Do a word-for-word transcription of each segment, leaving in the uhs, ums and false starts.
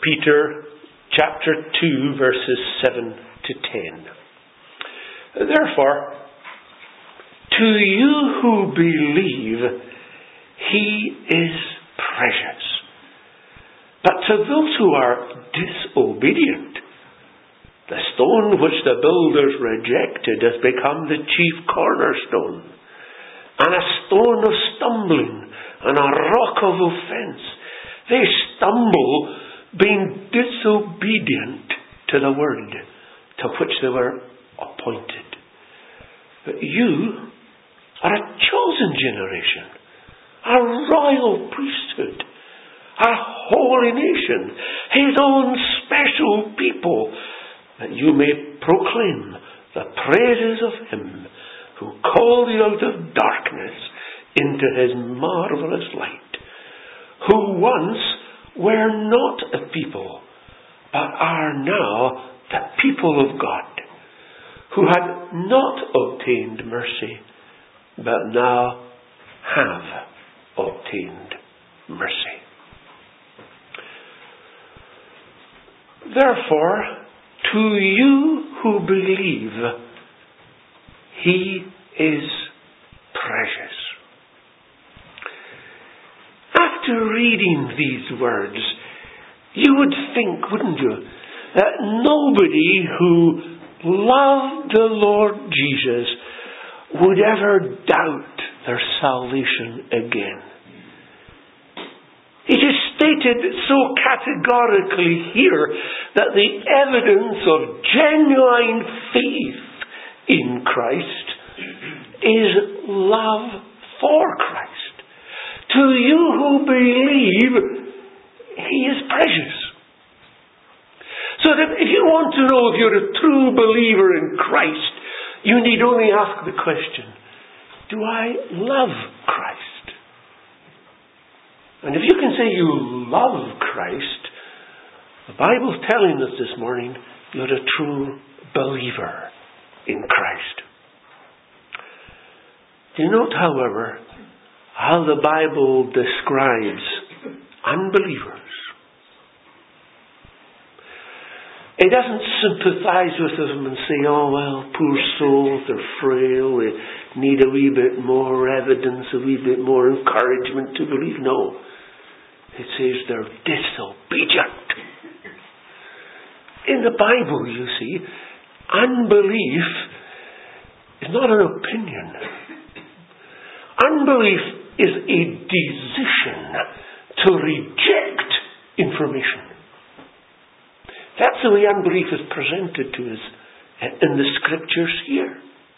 Peter chapter two, verses seven to ten. Therefore, to you who believe, he is precious. But to those who are disobedient, the stone which the builders rejected has become the chief cornerstone, and a stone of stumbling, and a rock of offence. They stumble, being disobedient to the word to which they were appointed. But you are a chosen generation, a royal priesthood, a holy nation, his own special people, that you may proclaim the praises of him who called you out of darkness into his marvelous light, who once were not a people, but are now the people of God, who had not obtained mercy, but now have obtained mercy. Therefore, to you who believe, he is precious. After reading these words, you would think, wouldn't you, that nobody who loved the Lord Jesus would ever doubt their salvation again. It is stated so categorically here that the evidence of genuine faith in Christ is love for Christ. To you who believe, he is precious. So that if you want to know if you're a true believer in Christ, you need only ask the question, do I love Christ? And if you can say you love Christ, the Bible's telling us this morning, you're a true believer in Christ. Do you note, however, how the Bible describes unbelievers? It doesn't sympathize with them and say, oh well, poor souls, they're frail, they need a wee bit more evidence, a wee bit more encouragement to believe. No. It says they're disobedient. In the Bible, you see, unbelief is not an opinion. Unbelief is a decision to reject information. That's the way unbelief is presented to us in the scriptures here.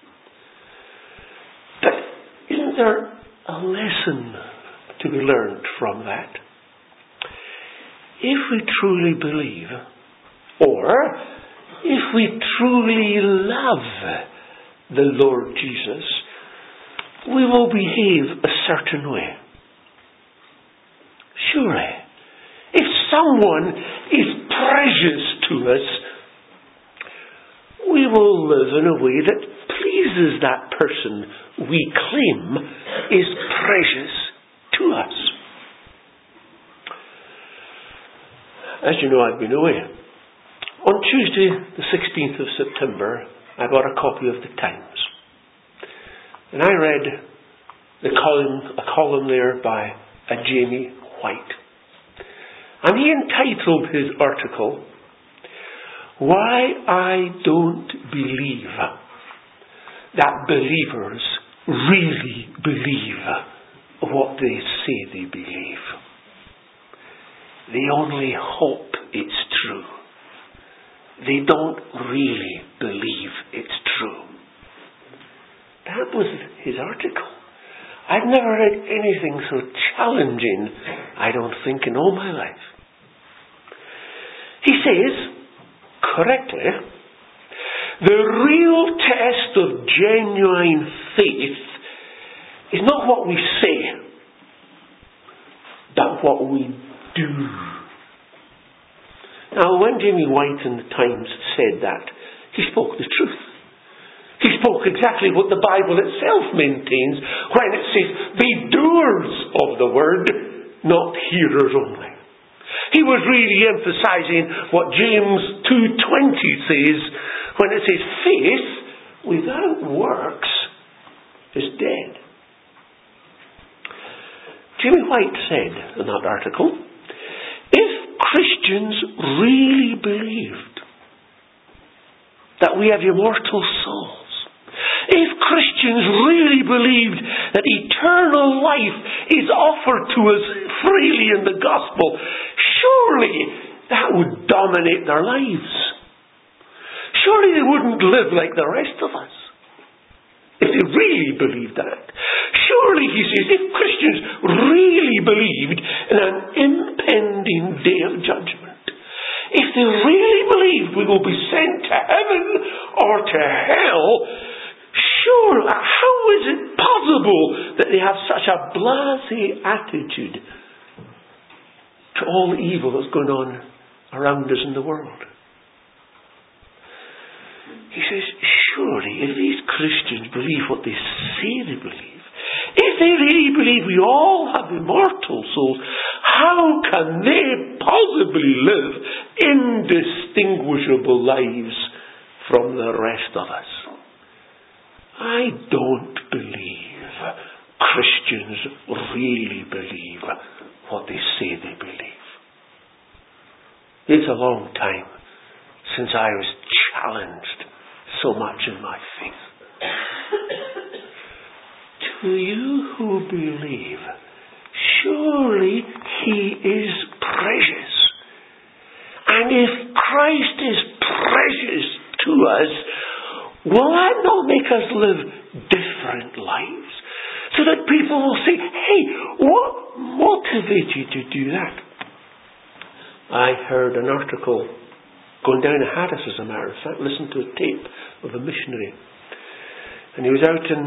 But isn't there a lesson to be learned from that? If we truly believe, or if we truly love the Lord Jesus, we will behave a certain way. Surely, if someone is precious to us, we will live in a way that pleases that person we claim is precious to us. As you know, I've been away. On Tuesday, the sixteenth of September, I got a copy of the Times. And I read the column, a column there by a Jamie White. And he entitled his article, Why I Don't Believe That Believers Really Believe What They Say They Believe. They only hope it's true. They don't really believe it's true. That was his article. I've never read anything so challenging, I don't think, in all my life. He says, correctly, the real test of genuine faith is not what we say, but what we do. Now, when Jamie White in the Times said that, he spoke the truth. He spoke exactly what the Bible itself maintains when it says, be doers of the word, not hearers only. He was really emphasizing what James two twenty says when it says faith without works is dead. Jimmy White said in that article, if Christians really believed that we have immortal souls, if Christians really believed that eternal life is offered to us freely in the gospel, surely that would dominate their lives. Surely they wouldn't live like the rest of us if they really believed that. Surely, he says, if Christians really believed in an impending day of judgment, if they really believed we will be sent to heaven or to hell, sure, how is it possible that they have such a blasé attitude to all the evil that's going on around us in the world? He says, surely, if these Christians believe what they say they believe, if they really believe we all have immortal souls, how can they possibly live indistinguishable lives from the rest of us? I don't believe Christians really believe what they say they believe. It's a long time since I was challenged so much in my faith. To you who believe, surely He is precious. And if Christ is precious to us, will that not make us live different lives? So that people will say, hey, what motivated you to do that? I heard an article going down to Haddis, as a matter of fact, listened to a tape of a missionary. And he was out in,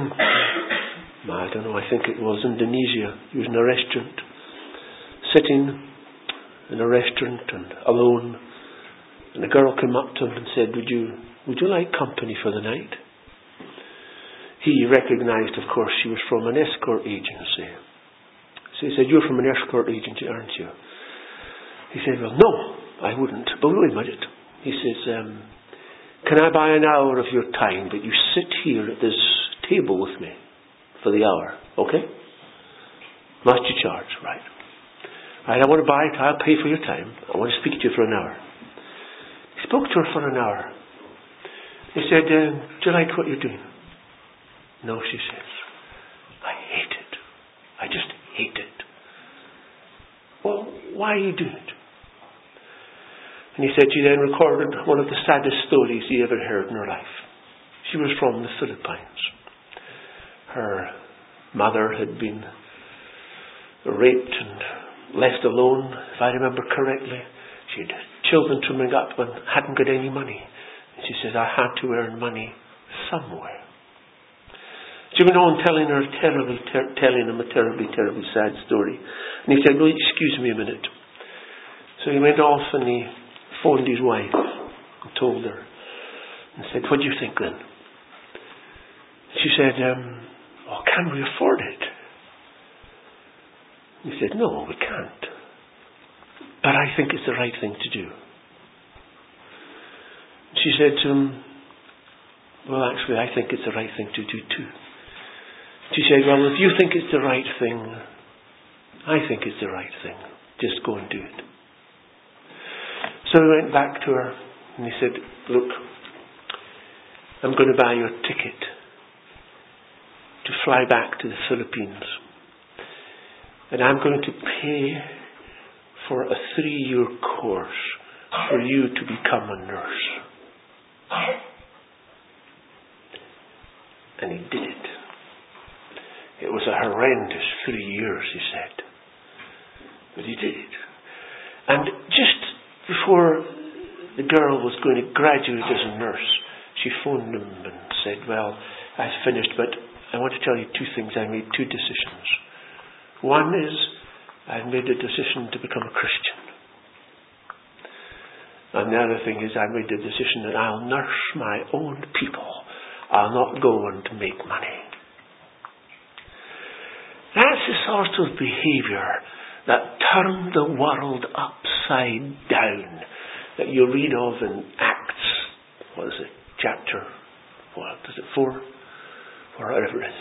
I don't know, I think it was Indonesia. He was in a restaurant, sitting in a restaurant and alone. And a girl came up to him and said, would you would you like company for the night? He recognised, of course, she was from an escort agency. So he said, you're from an escort agency, aren't you? He said, well, no, I wouldn't. But wait a minute. He says, um, can I buy an hour of your time, but you sit here at this table with me for the hour, okay? Must you charge, right? Right, I want to buy it, I'll pay for your time. I want to speak to you for an hour. He spoke to her for an hour. He said, uh, do you like what you're doing? No, she says. I hate it. I just hate it. Well, why are you doing it? And he said she then recorded one of the saddest stories he ever heard in her life. She was from the Philippines. Her mother had been raped and left alone, if I remember correctly. She had children to bring up and hadn't got any money. And she said, I had to earn money somewhere. She went on telling her terribly, ter- telling him a terribly, terribly sad story. And he said, well, excuse me a minute. So he went off and he phoned his wife and told her and said, what do you think then? She said, um, oh, can we afford it? He said, no, we can't. But I think it's the right thing to do. She said to him, well, actually, I think it's the right thing to do too. She said, well, if you think it's the right thing, I think it's the right thing. Just go and do it. So he went back to her and he said, look, I'm going to buy you a ticket to fly back to the Philippines. And I'm going to pay for a three-year course for you to become a nurse. And he did it. It was a horrendous three years, he said. But he did it. And just before the girl was going to graduate as a nurse, she phoned him and said, well, I've finished, but I want to tell you two things. I made two decisions. One is, I've made a decision to become a Christian. And the other thing is, I made the decision that I'll nurse my own people. I'll not go on to make money. That's the sort of behaviour that turned the world upside down, that you read of in Acts, what is it, chapter, what is it, four? Or whatever it is.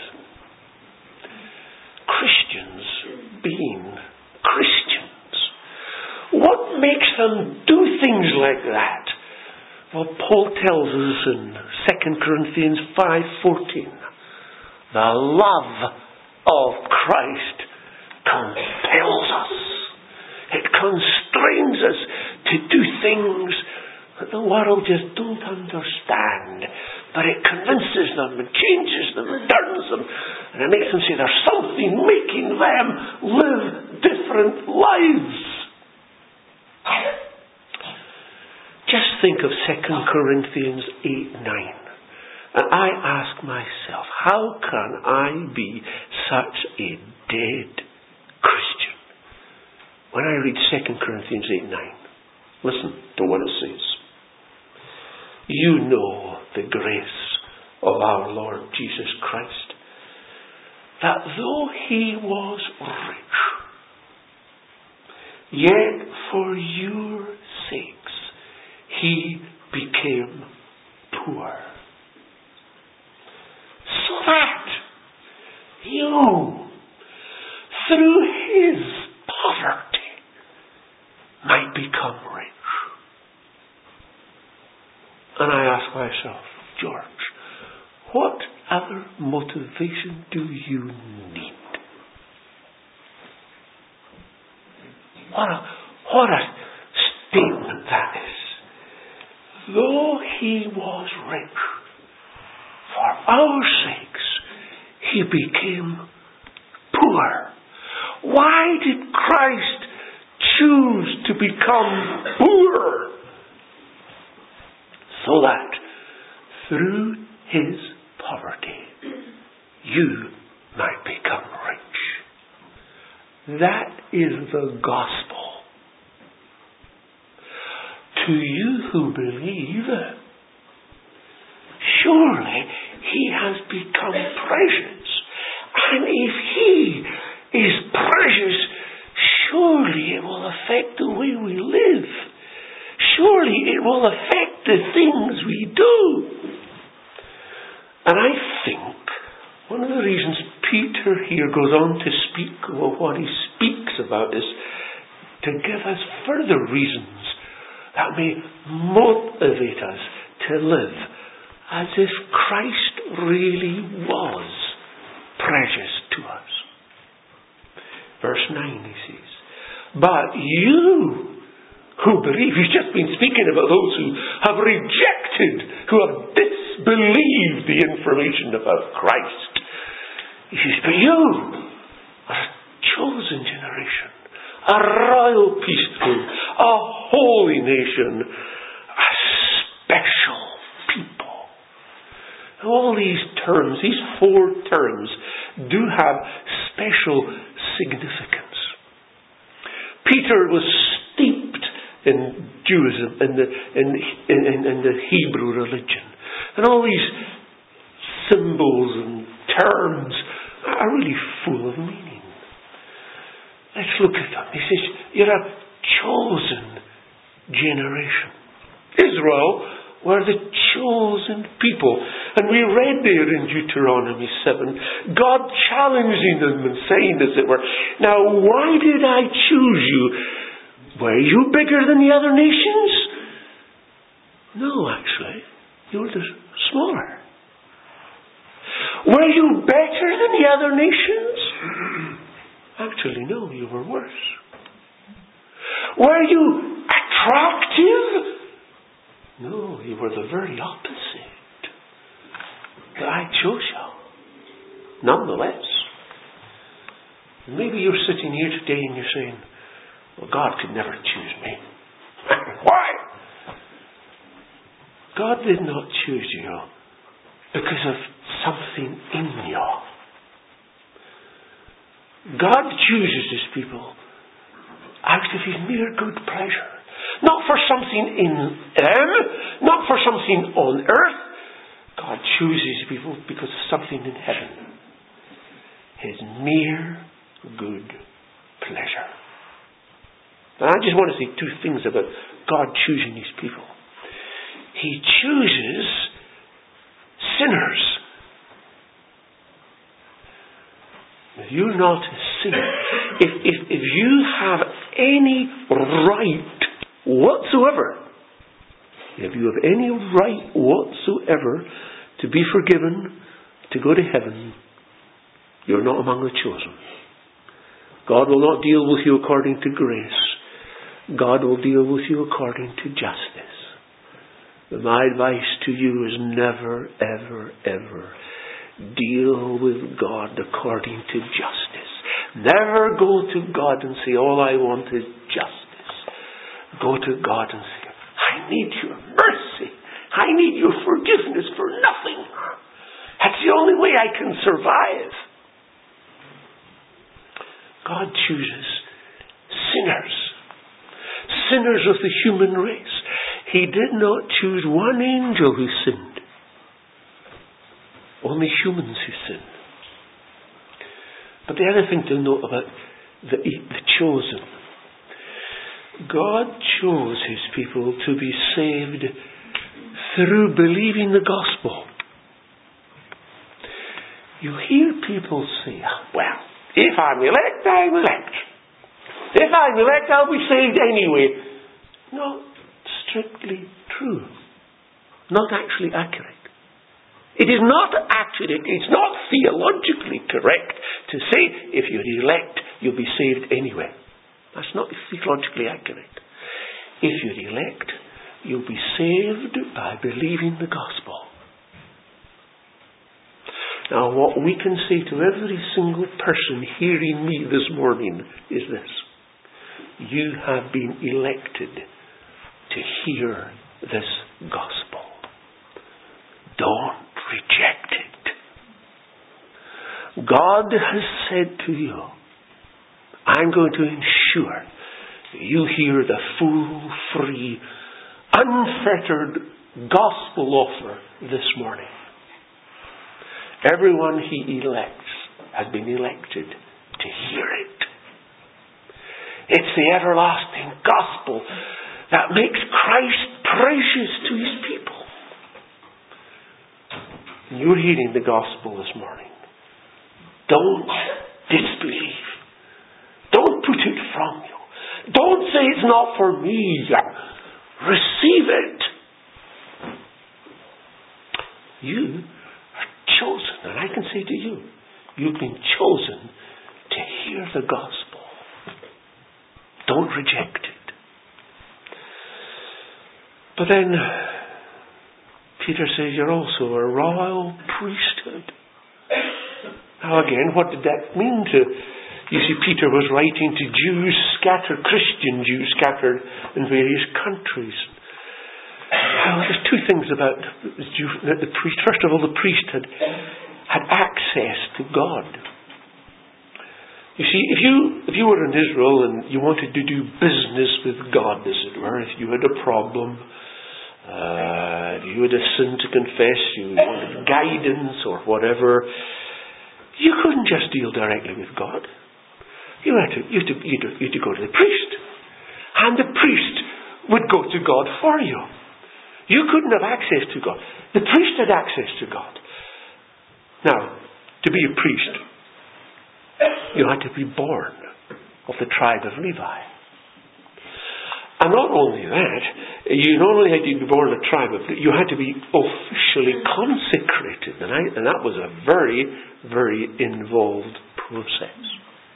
Christians being Christians. What makes them do things like that? Well, Paul tells us in Second Corinthians five fourteen, the love of Christ compels us. It constrains us to do things that the world just don't understand. But it convinces them and changes them and turns them. And it makes them say there's something making them live different lives. Just think of Second Corinthians eight nine. And I ask myself, how can I be such a dead Christian? When I read Second Corinthians eight nine, listen to what it says. You know the grace of our Lord Jesus Christ, that though he was rich, yet for your sakes he became poor, so that you, through his poverty, might become rich. And I ask myself, George, what other motivation do you need? What a, what a statement that is. Though he was rich, for our sakes, he became poor. Why did Christ choose to become poor? So that through his poverty, you might become rich. That is the gospel. To you who believe, surely he has become precious. And if he is precious, surely it will affect the way we live. Surely it will affect the things we do. And I think one of the reasons Peter here goes on to speak of what he speaks about is to give us further reasons that may motivate us to live as if Christ really was precious to us. Verse nine, he says, but you who believe, he's just been speaking about those who have rejected, who have disbelieved the information about Christ. He says, but you are a chosen generation, a royal priesthood, a holy nation, a special people. All these terms, these four terms, do have special significance. Peter was steeped in Judaism, in the, in, in, in the Hebrew religion. And all these symbols and terms are really full of meaning. Let's look at them. He says, you're a chosen generation. Israel were the chosen people. And we read there in Deuteronomy seven, God challenging them and saying, as it were, now why did I choose you? Were you bigger than the other nations? No, actually. You were just smaller. Were you better than the other nations? Actually, no, you were worse. Were you attractive? No, you were the very opposite. But I chose you. Nonetheless. Maybe you're sitting here today and you're saying, well, God could never choose me. Why? God did not choose you because of something in you. God chooses his people out of his mere good pleasure. Not for something in them, not for something on earth. God chooses people because of something in heaven. His mere good pleasure. And I just want to say two things about God choosing His people. He chooses sinners. If you're not a sinner, if, if, if you have any right whatsoever, if you have any right whatsoever to be forgiven, to go to heaven, you're not among the chosen. God will not deal with you according to grace. God will deal with you according to justice. But my advice to you is never, ever, ever deal with God according to justice. Never go to God and say, all I want is justice. Go to God and say, I need your mercy. I need your forgiveness for nothing. That's the only way I can survive. God chooses sinners. Sinners of the human race. He did not choose one angel who sinned. Only humans who sin. But the other thing to note about the, the chosen. God chose His people to be saved through believing the gospel. You hear people say, well, if I'm elect, I'm elect. If I'm elect, I'll be saved anyway. Not strictly true. Not actually accurate. It is not accurate, it's not theologically correct to say, if you're elect, you'll be saved anyway. That's not theologically accurate. If you're elect, you'll be saved by believing the gospel. Now, what we can say to every single person hearing me this morning is this. You have been elected to hear this gospel. Don't reject it. God has said to you, I'm going to ensure you hear the full, free, unfettered gospel offer this morning. Everyone He elects has been elected to hear it. It's the everlasting gospel that makes Christ precious to His people. You're hearing the gospel this morning. Don't disbelieve. Don't put it from you. Don't say it's not for me. Receive it. You are chosen. And I can say to you, you've been chosen to hear the gospel. Don't reject it. But then Peter says you're also a royal priesthood. Now again, what did that mean to... You see, Peter was writing to Jews scattered, Christian Jews scattered in various countries. Now, there's two things about the priest. First of all, the priest had, had access to God. You see, if you if you were in Israel and you wanted to do business with God, as it were, if you had a problem, uh, if you had a sin to confess, you wanted guidance or whatever, you couldn't just deal directly with God. You had to, you had to, you had to, you had to go to the priest. And the priest would go to God for you. You couldn't have access to God. The priest had access to God. Now, to be a priest, you had to be born of the tribe of Levi. And not only that, you not only had to be born of the tribe of Levi, you had to be officially consecrated. And, I, and that was a very, very involved process.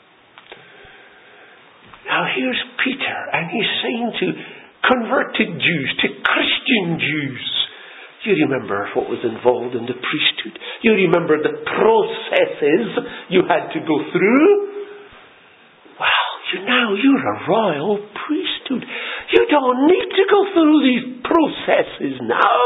Now here's Peter, and he's saying to converted Jews, to Christian Jews, you remember what was involved in the priesthood? You remember the processes you had to go through? Well, you now you're a royal priesthood. You don't need to go through these processes now.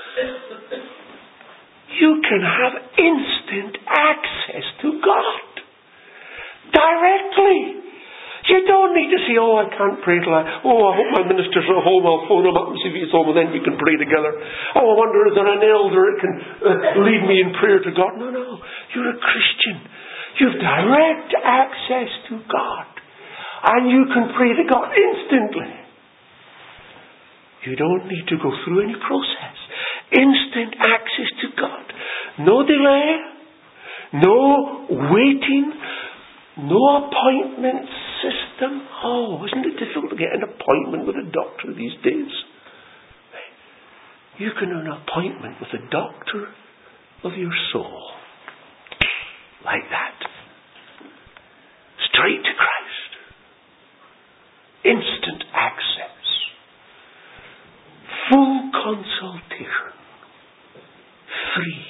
You can have instant access to God directly. You don't need to say, oh, I can't pray till I... Oh, I hope my minister's at home. I'll phone him up and see if he's home and then we can pray together. Oh, I wonder, is there an elder that can uh, lead me in prayer to God? No, no. You're a Christian. You've direct access to God. And you can pray to God instantly. You don't need to go through any process. Instant access to God. No delay. No waiting. No appointment system. Oh, isn't it difficult to get an appointment with a doctor these days? You can have an appointment with the doctor of your soul. Like that. Straight to Christ. Instant access. Full consultation. Free.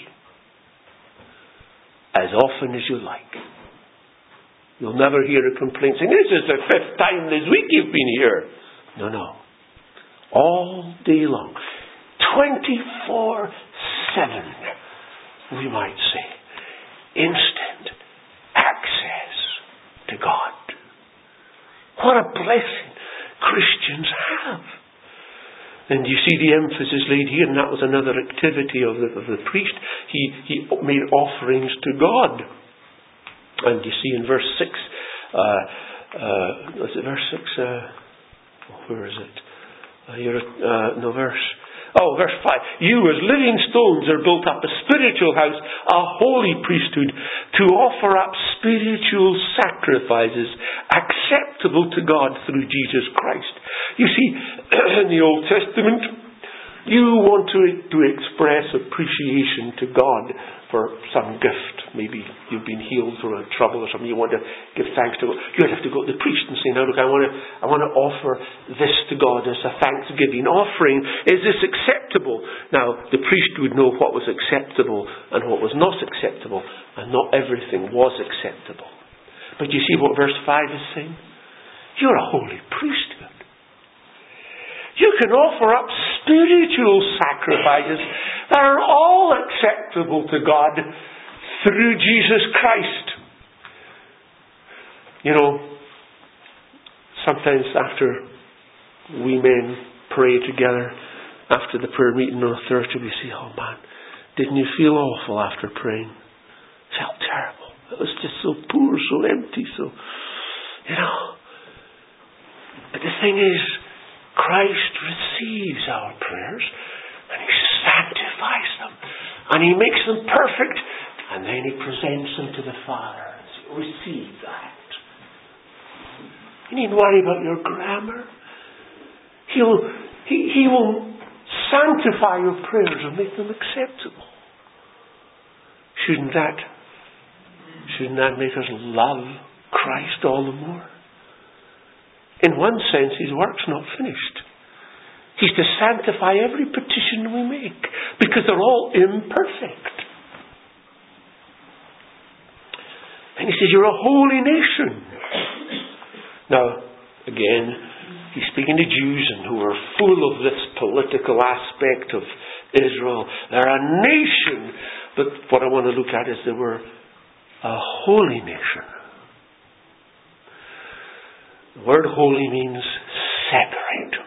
As often as you like. You'll never hear a complaint saying, this is the fifth time this week you've been here. No, no. All day long. twenty-four seven, we might say. Instant access to God. What a blessing Christians have. And you see the emphasis laid here, and that was another activity of the, of the priest. He, he made offerings to God. And you see in verse six, uh, uh, was it verse six? Uh, oh, where is it? Uh, you're, uh, no, verse... Oh, verse five. You as living stones are built up a spiritual house, a holy priesthood, to offer up spiritual sacrifices acceptable to God through Jesus Christ. You see, in the Old Testament, you want to, to express appreciation to God for some gift. Maybe you've been healed from a trouble or something. You want to give thanks to God. You'd have to go to the priest and say, now look, I want to I want to offer this to God as a thanksgiving offering. Is this acceptable? Now, the priest would know what was acceptable and what was not acceptable. And not everything was acceptable. But you see what verse five is saying? You're a holy priesthood. You can offer up spiritual sacrifices that are all acceptable to God through Jesus Christ. You know, sometimes after we men pray together, after the prayer meeting on a Thursday, we say, oh man, didn't you feel awful after praying? Felt terrible. It was just so poor, so empty, so, you know. But the thing is, Christ receives our prayers and He sanctifies them and He makes them perfect and then He presents them to the Father and says, receive that. You needn't worry about your grammar. He'll, he, he will sanctify your prayers and make them acceptable. Shouldn't that shouldn't that make us love Christ all the more? In one sense, His work's not finished. He's to sanctify every petition we make, because they're all imperfect. And He says, you're a holy nation. Now, again, He's speaking to Jews and who are full of this political aspect of Israel. They're a nation. But what I want to look at is they were a holy nation. The word holy means separate.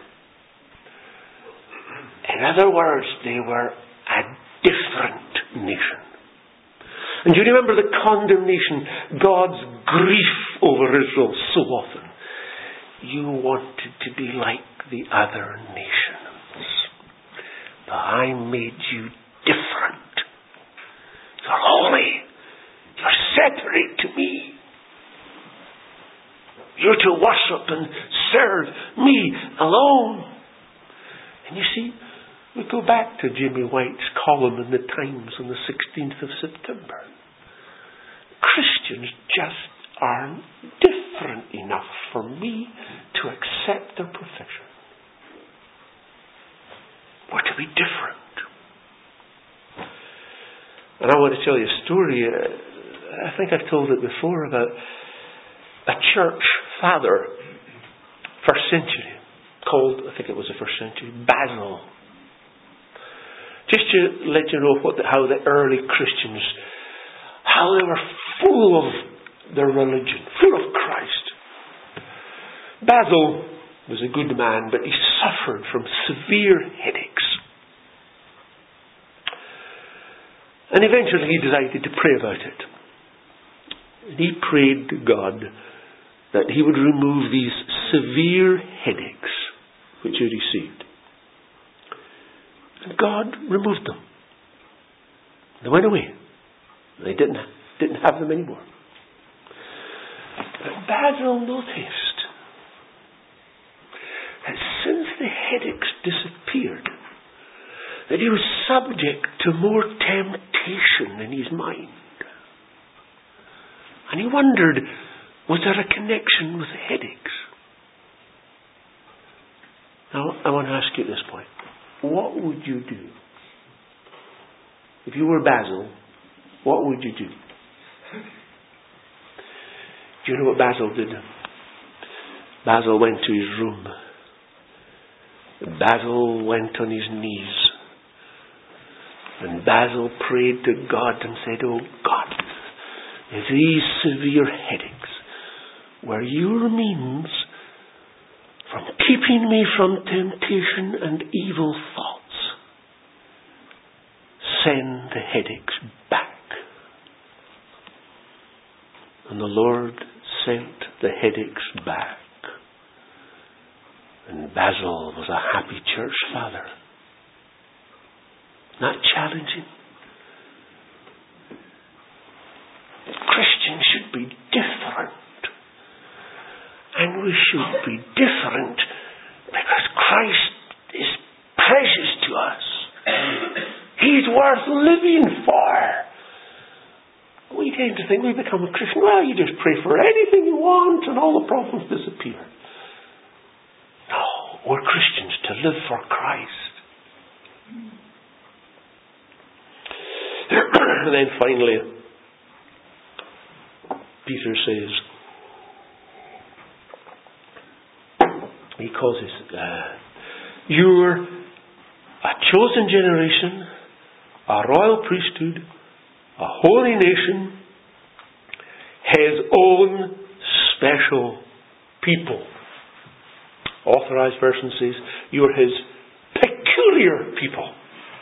In other words, they were a different nation. And do you remember the condemnation, God's grief over Israel so often? You wanted to be like the other nations. But I made you different. You're holy. You're separate to me. You're to worship and serve me alone. And you see, we go back to Jimmy White's column in the Times on the sixteenth of September. Christians just aren't different enough for me to accept their profession. We're to be different. And I want to tell you a story. Uh, I think I've told it before about a church father, first century, called, I think it was the first century, Basil. Just to let you know what the, how the early Christians, how they were full of their religion, full of Christ. Basil was a good man, but he suffered from severe headaches. And eventually he decided to pray about it. And he prayed to God that he would remove these severe headaches which he received. And God removed them. They went away. They didn't, didn't have them anymore. But Basil noticed that since the headaches disappeared, that he was subject to more temptation in his mind. And he wondered, was there a connection with the headaches? Now, I want to ask you at this point, what would you do? If you were Basil, what would you do? Do you know what Basil did? Basil went to his room. Basil went on his knees. And Basil prayed to God and said, "Oh God, if these severe headaches were your means from keeping me from temptation and evil thoughts, send the headaches back." And the Lord sent the headaches back. And Basil was a happy church father. Not challenging. Christians should be different. And we should be different because Christ is precious to us. He's worth living for. We tend to think we become a Christian, well, you just pray for anything you want and all the problems disappear. No, we're Christians to live for Christ. And then finally, Peter says, he calls this, uh, you're a chosen generation, a royal priesthood, a holy nation, his own special people. Authorized version says, you're his peculiar people.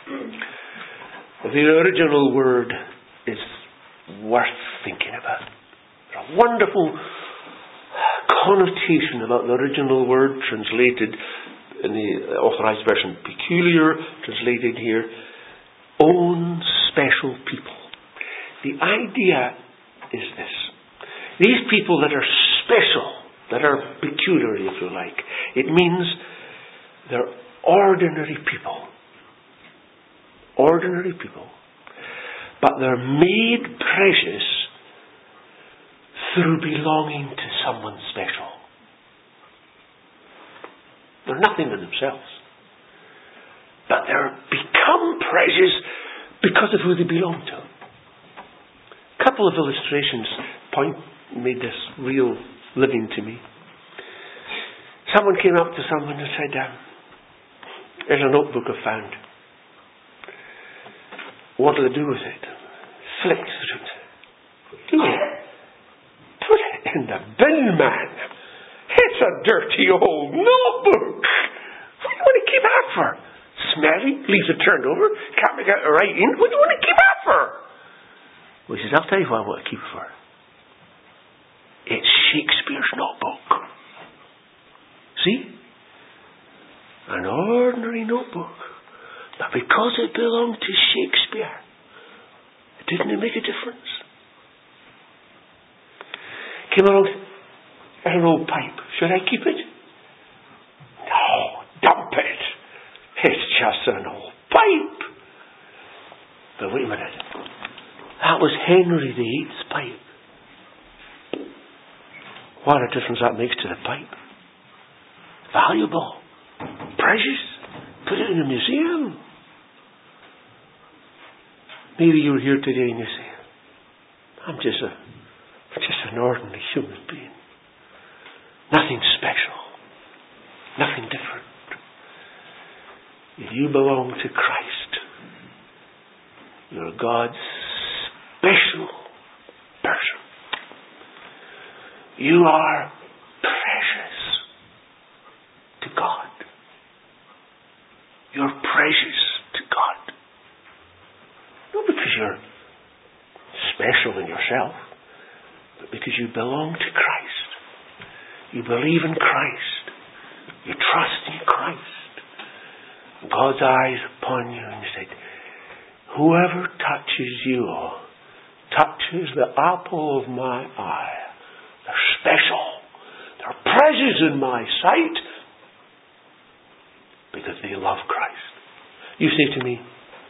The original word is worth thinking about. There's a wonderful connotation about the original word translated in the authorized version, peculiar, translated here, own special people. The idea is this. These people that are special, that are peculiar, if you like, it means they're ordinary people. Ordinary people. But they're made precious through belonging to someone special. They're nothing in themselves. But they're become precious because of who they belong to. A couple of illustrations point made this real living to me. Someone came up to someone and said, um, there's a notebook I found. What do I do with it? Flick through it. Do it. Put it in the bin, man. It's a dirty old notebook. What do you want to keep that for? Smelly, leaves it turned over, can't make out the writing. What do you want to keep that for? Well, he says, I'll tell you what I want to keep it for. It's Shakespeare's notebook. See? An ordinary notebook. But because it belonged to Shakespeare, it didn't make a difference. Came along, an old pipe. Should I keep it? No, dump it. It's just an old pipe. But wait a minute. That was Henry the Eighth's pipe. What a difference that makes to the pipe. Valuable. Precious. Put it in a museum. Maybe you're here today and you say, I'm just a just an ordinary human being. Nothing special. Nothing different. If you belong to Christ, you're God's special person. You are precious to God. You're precious to God. Not because you're special in yourself, but because you belong to Christ. You believe in Christ. You trust in Christ. God's eyes upon you and said, whoever touches you touches the apple of my eye. They're special. They're precious in my sight because they love Christ. You say to me,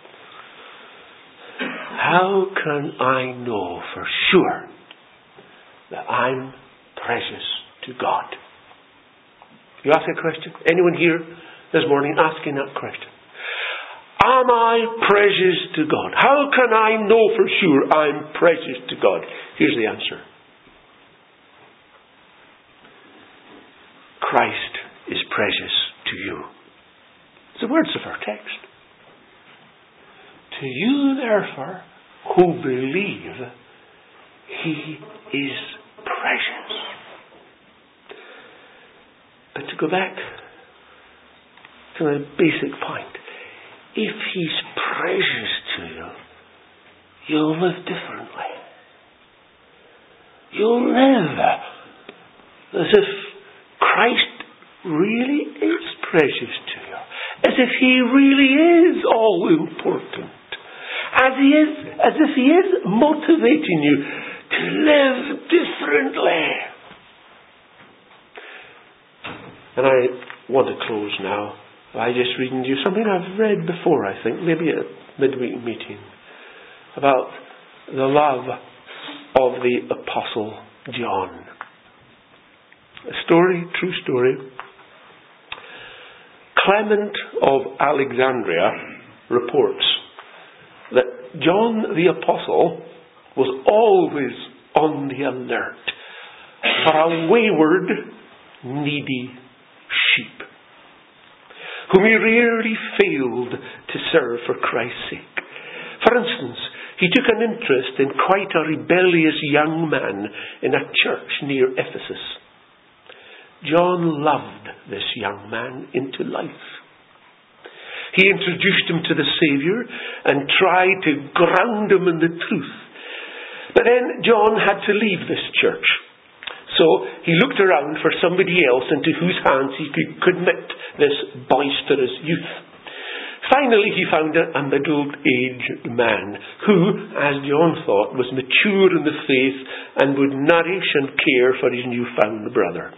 how can I know for sure that I'm precious to God? You ask a question. Anyone here this morning asking that question? Am I precious to God? How can I know for sure I'm precious to God? Here's the answer. Christ is precious to you. It's the words of our text. To you, therefore, who believe, He is precious. But to go back to my basic point, if He's precious to you, you'll live differently. You'll live as if Christ really is precious to you. As if He really is all important. As He is, as if He is motivating you to live differently. And I want to close now by just reading you something I've read before, I think, maybe at a midweek meeting, about the love of the Apostle John. A story, true story. Clement of Alexandria reports that John the Apostle was always on the alert for a wayward, needy sheep, whom he rarely failed to serve for Christ's sake. For instance, he took an interest in quite a rebellious young man in a church near Ephesus. John loved this young man into life. He introduced him to the Saviour and tried to ground him in the truth. But then John had to leave this church. So he looked around for somebody else into whose hands he could commit this boisterous youth. Finally he found a middle-aged man who, as John thought, was mature in the faith and would nourish and care for his newfound brother.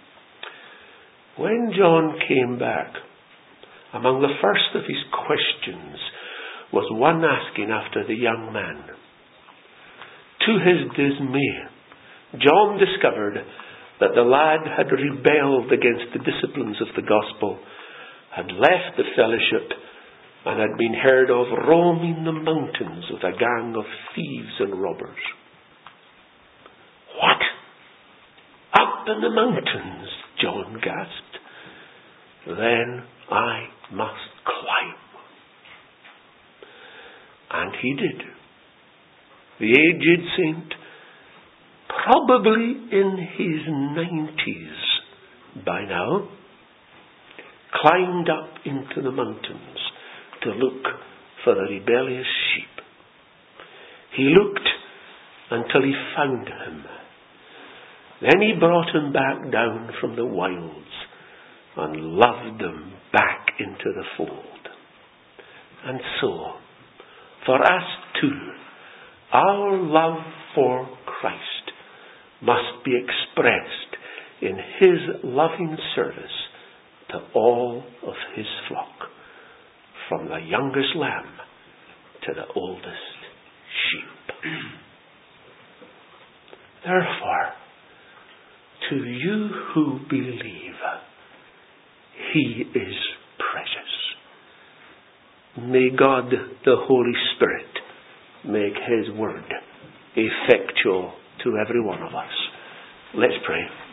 When John came back, among the first of his questions was one asking after the young man. To his dismay, John discovered that the lad had rebelled against the disciplines of the gospel, had left the fellowship, and had been heard of roaming the mountains with a gang of thieves and robbers. What? Up in the mountains? John gasped. Then I must climb. And he did. The aged saint, probably in his nineties by now, climbed up into the mountains to look for a rebellious sheep. He looked until he found him. Then he brought him back down from the wilds and loved him back into the fold. And so, for us too, our love for Christ must be expressed in His loving service to all of His flock, from the youngest lamb to the oldest sheep. Therefore, to you who believe, He is precious. May God, the Holy Spirit, make His word effectual to every one of us. Let's pray.